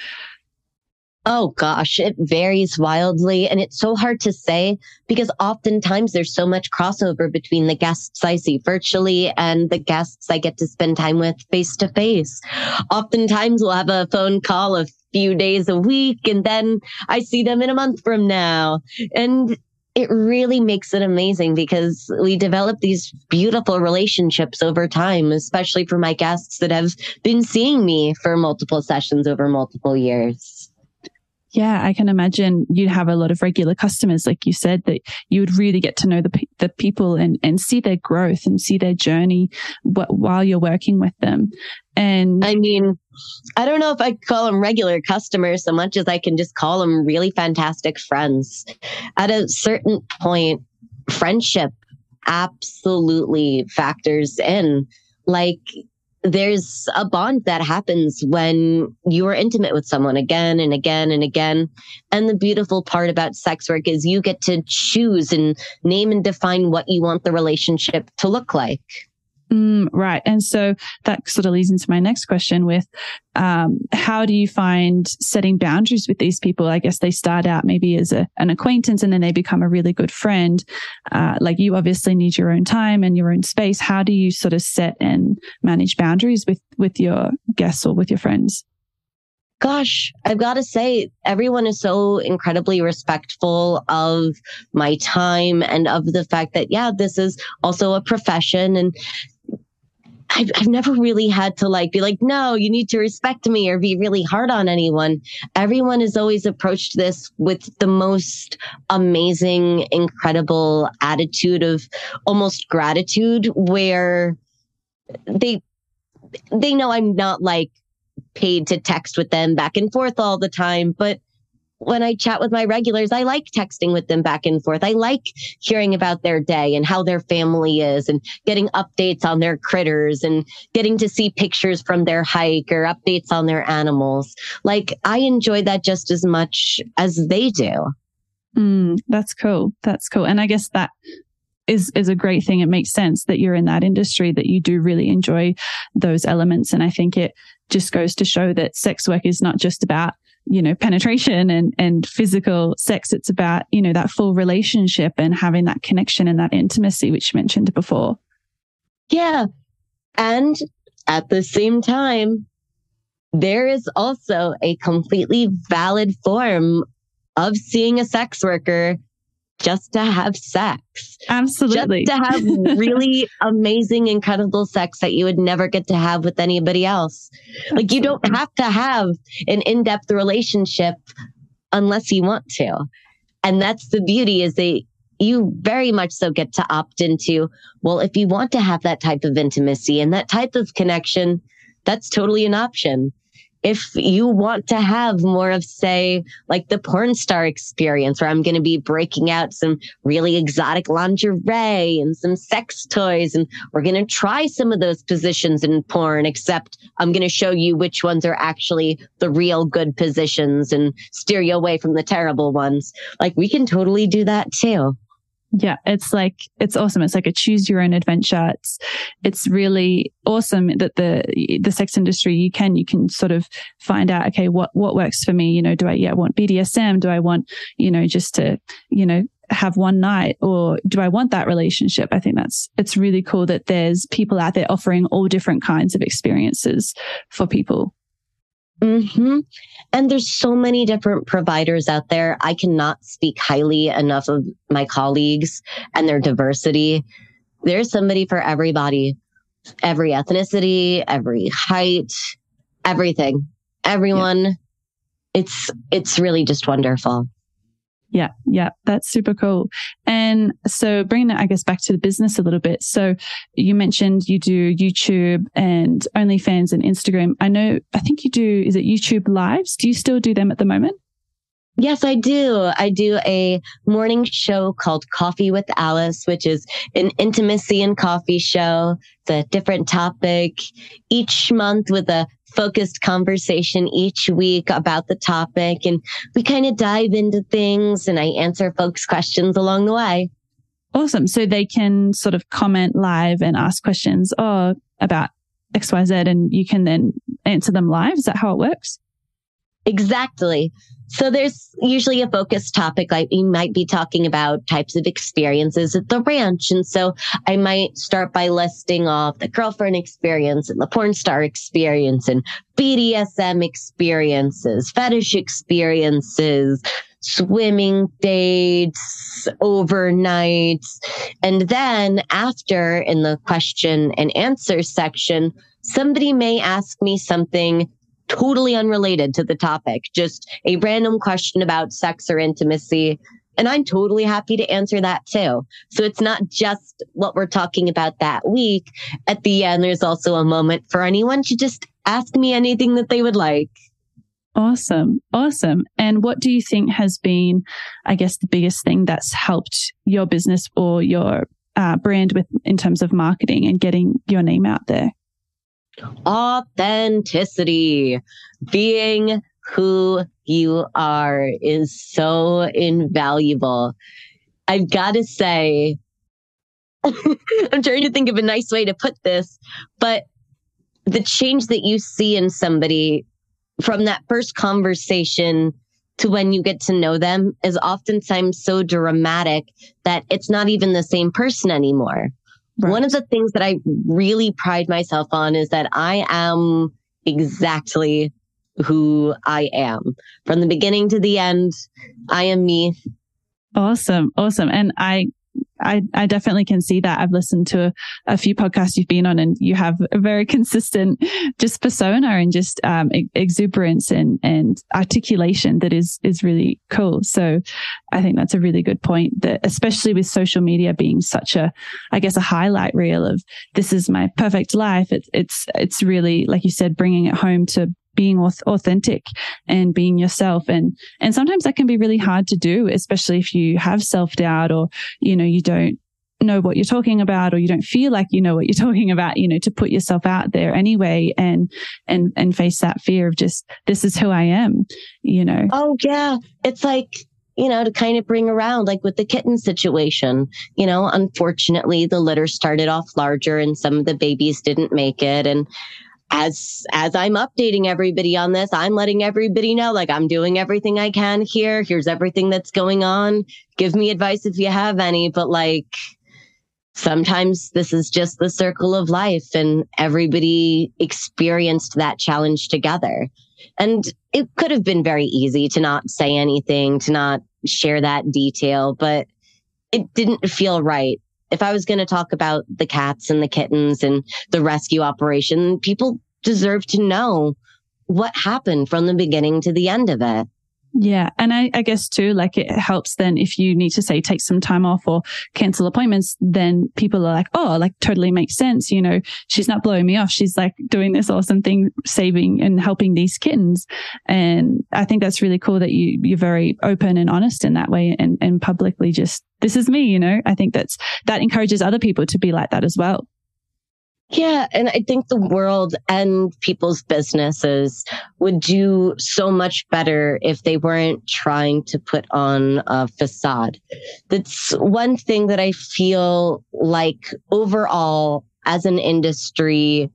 S2: oh gosh, it varies wildly. And it's so hard to say because oftentimes there's so much crossover between the guests I see virtually and the guests I get to spend time with face to face. Oftentimes we'll have a phone call a few days a week and then I see them in a month from now. And it really makes it amazing because we develop these beautiful relationships over time, especially for my guests that have been seeing me for multiple sessions over multiple years.
S1: Yeah, I can imagine you'd have a lot of regular customers, like you said, that you would really get to know the people and see their growth and see their journey while you're working with them. And
S2: I mean, I don't know if I call them regular customers so much as I can just call them really fantastic friends. At a certain point, friendship absolutely factors in. Like, there's a bond that happens when you are intimate with someone again and again and again. And the beautiful part about sex work is you get to choose and name and define what you want the relationship to look like.
S1: Right. And so that sort of leads into my next question with how do you find setting boundaries with these people? I guess they start out maybe as an acquaintance and then they become a really good friend. Like, you obviously need your own time and your own space. How do you sort of set and manage boundaries with your guests or with your friends?
S2: Gosh, I've got to say, everyone is so incredibly respectful of my time and of the fact that, yeah, this is also a profession. And I've never really had to be like, no, you need to respect me or be really hard on anyone. Everyone has always approached this with the most amazing, incredible attitude of almost gratitude, where they know I'm not paid to text with them back and forth all the time. But when I chat with my regulars, I like texting with them back and forth. I like hearing about their day and how their family is and getting updates on their critters and getting to see pictures from their hike or updates on their animals. I enjoy that just as much as they do.
S1: That's cool. That's cool. And I guess that is a great thing. It makes sense that you're in that industry, that you do really enjoy those elements. And I think it just goes to show that sex work is not just about, penetration and physical sex. It's about, that full relationship and having that connection and that intimacy, which you mentioned before.
S2: Yeah. And at the same time, there is also a completely valid form of seeing a sex worker just to have sex.
S1: Absolutely.
S2: Just to have really amazing, incredible sex that you would never get to have with anybody else. Absolutely. You don't have to have an in-depth relationship unless you want to. And that's the beauty, is that you very much so get to opt into, well, if you want to have that type of intimacy and that type of connection, that's totally an option. If you want to have more of, say, the porn star experience, where I'm going to be breaking out some really exotic lingerie and some sex toys, and we're going to try some of those positions in porn, except I'm going to show you which ones are actually the real good positions and steer you away from the terrible ones. We can totally do that too.
S1: Yeah, it's awesome. It's like a choose your own adventure. It's really awesome that the sex industry, you can sort of find out, okay, what works for me? Do I want BDSM? Do I want, just to, have one night, or do I want that relationship? I think it's really cool that there's people out there offering all different kinds of experiences for people.
S2: Mm-hmm. And there's so many different providers out there. I cannot speak highly enough of my colleagues and their diversity. There's somebody for everybody, every ethnicity, every height, everything. Everyone it's really just wonderful.
S1: Yeah, that's super cool. And so bringing that, I guess, back to the business a little bit. So you mentioned you do YouTube and OnlyFans and Instagram. I think you do, is it YouTube Lives? Do you still do them at the moment?
S2: Yes, I do. I do a morning show called Coffee with Alice, which is an intimacy and coffee show. It's a different topic each month with a focused conversation each week about the topic. And we kind of dive into things and I answer folks' questions along the way.
S1: Awesome. So they can sort of comment live and ask questions about XYZ and you can then answer them live. Is that how it works?
S2: Exactly. So there's usually a focused topic, like you might be talking about types of experiences at the ranch. And so I might start by listing off the girlfriend experience and the porn star experience and BDSM experiences, fetish experiences, swimming dates, overnights. And then after, in the question and answer section, somebody may ask me something totally unrelated to the topic, just a random question about sex or intimacy. And I'm totally happy to answer that too. So it's not just what we're talking about that week. At the end, there's also a moment for anyone to just ask me anything that they would like.
S1: Awesome. And what do you think has been, I guess, the biggest thing that's helped your business or your brand with in terms of marketing and getting your name out there?
S2: Authenticity. Being who you are is so invaluable. I've got to say, I'm trying to think of a nice way to put this, but the change that you see in somebody from that first conversation to when you get to know them is oftentimes so dramatic that it's not even the same person anymore. Right. One of the things that I really pride myself on is that I am exactly who I am. From the beginning to the end, I am me.
S1: Awesome. And I definitely can see that. I've listened to a few podcasts you've been on and you have a very consistent just persona and just exuberance and articulation that is really cool. So I think that's a really good point, that especially with social media being such a highlight reel of this is my perfect life. It's really, like you said, bringing it home to being authentic and being yourself. And sometimes that can be really hard to do, especially if you have self-doubt or, you don't know what you're talking about or you don't feel like you know what you're talking about, to put yourself out there anyway and face that fear of just, this is who I am,
S2: Oh, yeah. It's like, to kind of bring around, like with the kitten situation, unfortunately, the litter started off larger and some of the babies didn't make it. And as I'm updating everybody on this, I'm letting everybody know, like, I'm doing everything I can here. Here's everything that's going on. Give me advice if you have any. But like, sometimes this is just the circle of life and everybody experienced that challenge together. And it could have been very easy to not say anything, to not share that detail, but it didn't feel right. If I was going to talk about the cats and the kittens and the rescue operation, people deserve to know what happened from the beginning to the end of it.
S1: Yeah. And I guess too, like it helps then if you need to say, take some time off or cancel appointments, then people are like, oh, like totally makes sense. She's not blowing me off. She's like doing this awesome thing, saving and helping these kittens. And I think that's really cool that you're very open and honest in that way and publicly just, this is me, I think that encourages other people to be like that as well.
S2: Yeah. And I think the world and people's businesses would do so much better if they weren't trying to put on a facade. That's one thing that I feel like overall as an industry,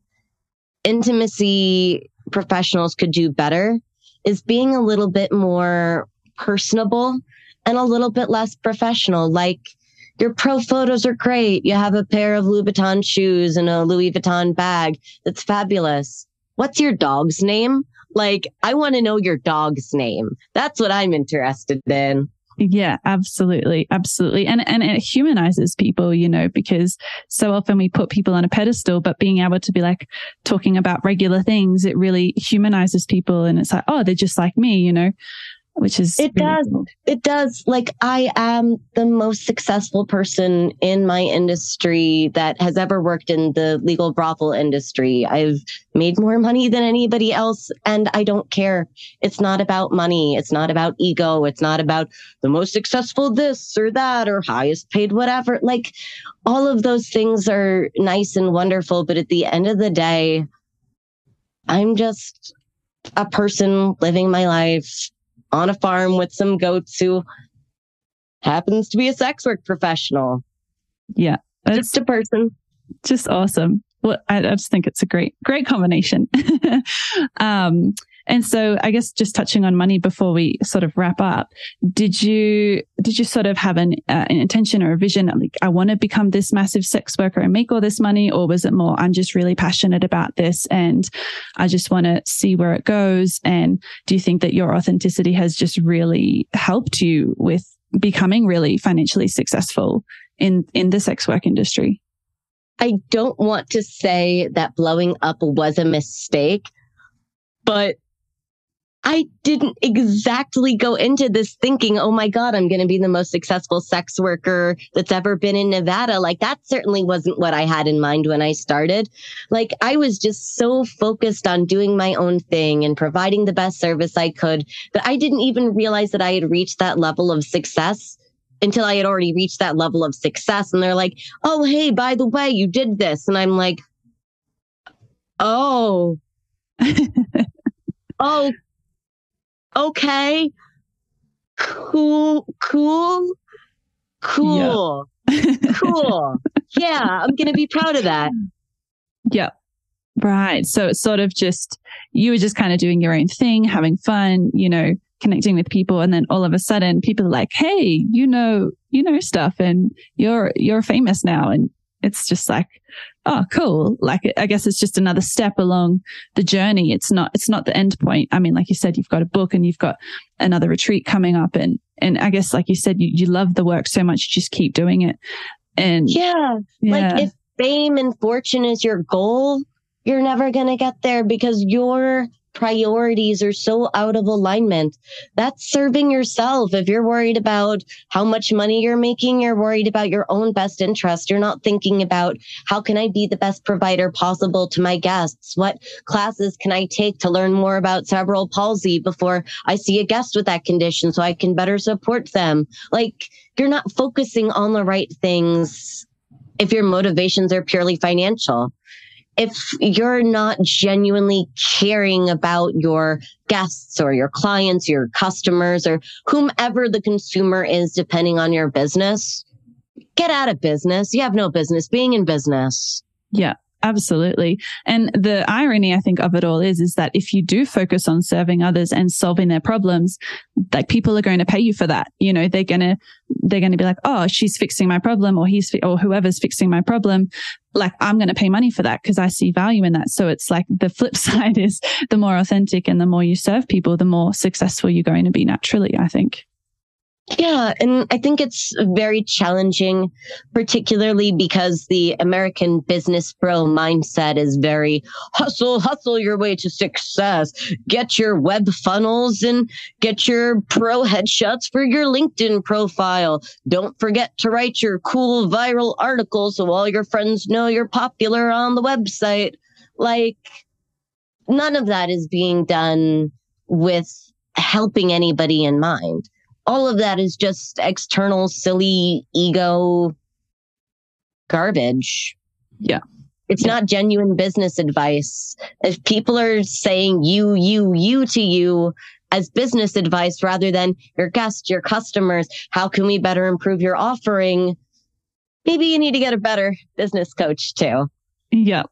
S2: intimacy professionals could do better is being a little bit more personable and a little bit less professional. Like, your pro photos are great. You have a pair of Louis Vuitton shoes and a Louis Vuitton bag. That's fabulous. What's your dog's name? Like, I want to know your dog's name. That's what I'm interested in.
S1: Yeah, absolutely. Absolutely. And it humanizes people, you know, because so often we put people on a pedestal, but being able to be like talking about regular things, it really humanizes people. And it's like, oh, they're just like me, you know, which is
S2: it
S1: really
S2: does.
S1: cool.
S2: It does. Like, I am the most successful person in my industry that has ever worked in the legal brothel industry. I've made more money than anybody else, and I don't care. It's not about money. It's not about ego. It's not about the most successful this or that or highest paid whatever. Like, all of those things are nice and wonderful, but at the end of the day, I'm just a person living my life on a farm with some goats who happens to be a sex work professional.
S1: Yeah.
S2: Just a person.
S1: Just awesome. Well, I just think it's a great combination. And so I guess just touching on money before we sort of wrap up, did you sort of have an intention or a vision like, I want to become this massive sex worker and make all this money? Or was it more, I'm just really passionate about this and I just want to see where it goes? And do you think that your authenticity has just really helped you with becoming really financially successful in the sex work industry?
S2: I don't want to say that blowing up was a mistake, but I didn't exactly go into this thinking, oh my God, I'm going to be the most successful sex worker that's ever been in Nevada. Like, that certainly wasn't what I had in mind when I started. Like, I was just so focused on doing my own thing and providing the best service I could that I didn't even realize that I had reached that level of success until I had already reached that level of success. And they're like, oh, hey, by the way, you did this. And I'm like, oh, oh, okay, cool.
S1: Yeah.
S2: Cool. Yeah, I'm going to be proud of that.
S1: Yeah. Right. So it's sort of just, you were just kind of doing your own thing, having fun, you know, connecting with people. And then all of a sudden people are like, hey, you know stuff and you're famous now. And it's just like, oh, cool. Like, I guess it's just another step along the journey. It's not the end point. I mean, like you said, you've got a book and you've got another retreat coming up. And I guess, like you said, you love the work so much, you just keep doing it. And
S2: yeah, like if fame and fortune is your goal, you're never going to get there because your priorities are so out of alignment. That's serving yourself. If you're worried about how much money you're making, you're worried about your own best interest. You're not thinking about how can I be the best provider possible to my guests? What classes can I take to learn more about cerebral palsy before I see a guest with that condition so I can better support them? Like, you're not focusing on the right things if your motivations are purely financial. If you're not genuinely caring about your guests or your clients, your customers, or whomever the consumer is, depending on your business, get out of business. You have no business being in business.
S1: Yeah, absolutely. And the irony, I think, of it all is that if you do focus on serving others and solving their problems, like, people are going to pay you for that. You know, they're going to be like, oh, she's fixing my problem, or or whoever's fixing my problem. Like, I'm going to pay money for that because I see value in that. So it's like the flip side is the more authentic and the more you serve people, the more successful you're going to be naturally, I think.
S2: Yeah, and I think it's very challenging, particularly because the American business bro mindset is very hustle your way to success. Get your web funnels and get your pro headshots for your LinkedIn profile. Don't forget to write your cool viral articles so all your friends know you're popular on the website. Like, none of that is being done with helping anybody in mind. All of that is just external, silly ego garbage.
S1: Yeah.
S2: It's not genuine business advice. If people are saying you to you as business advice rather than your guests, your customers, how can we better improve your offering? Maybe you need to get a better business coach too.
S1: Yeah.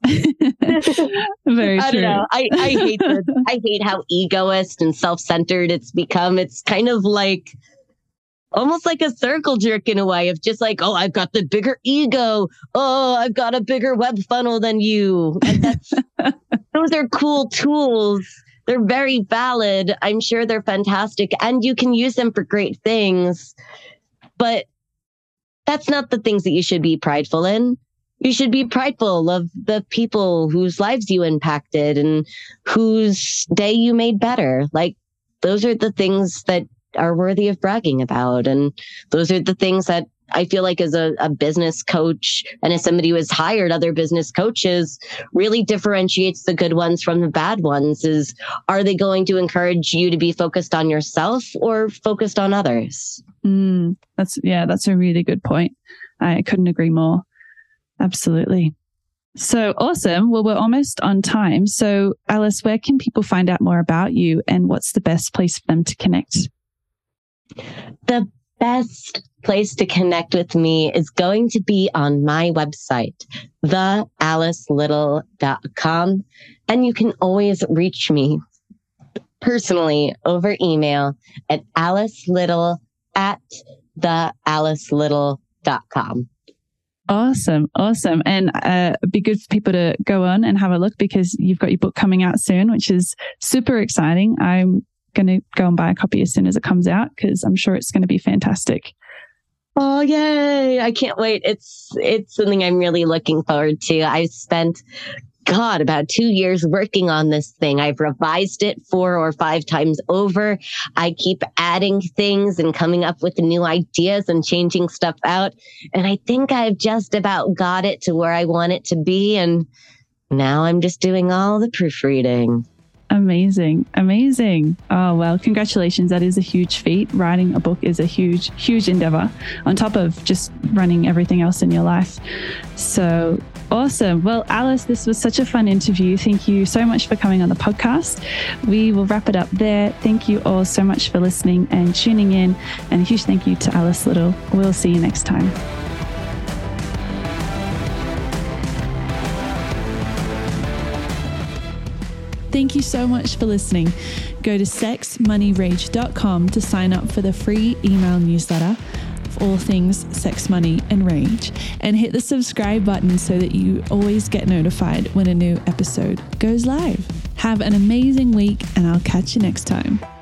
S1: Very
S2: I
S1: true.
S2: don't know. I hate how egoist and self-centered it's become. It's kind of like almost like a circle jerk in a way of just like, oh, I've got the bigger ego. Oh, I've got a bigger web funnel than you. And those are cool tools, they're very valid. I'm sure they're fantastic and you can use them for great things, but that's not the things that you should be prideful in. You should be prideful of the people whose lives you impacted and whose day you made better. Like, those are the things that are worthy of bragging about. And those are the things that I feel like as a business coach and as somebody who has hired other business coaches really differentiates the good ones from the bad ones. Is, are they going to encourage you to be focused on yourself or focused on others?
S1: That's a really good point. I couldn't agree more. Absolutely. So awesome. Well, we're almost on time. So Alice, where can people find out more about you and what's the best place for them to connect?
S2: The best place to connect with me is going to be on my website, thealicelittle.com. And you can always reach me personally over email at alicelittle@thealicelittle.com.
S1: Awesome. And it'd be good for people to go on and have a look because you've got your book coming out soon, which is super exciting. I'm going to go and buy a copy as soon as it comes out because I'm sure it's going to be fantastic.
S2: Oh, yay. I can't wait. It's something I'm really looking forward to. I've spent, about 2 years working on this thing. I've revised it 4 or 5 times over. I keep adding things and coming up with new ideas and changing stuff out. And I think I've just about got it to where I want it to be. And now I'm just doing all the proofreading.
S1: Amazing. Oh, well, congratulations. That is a huge feat. Writing a book is a huge endeavor on top of just running everything else in your life. So awesome. Well, Alice, this was such a fun interview. Thank you so much for coming on the podcast. We will wrap it up there. Thank you all so much for listening and tuning in. And a huge thank you to Alice Little. We'll see you next time. Thank you so much for listening. Go to sexmoneyrage.com to sign up for the free email newsletter of all things sex, money, and rage, and hit the subscribe button so that you always get notified when a new episode goes live. Have an amazing week, and I'll catch you next time.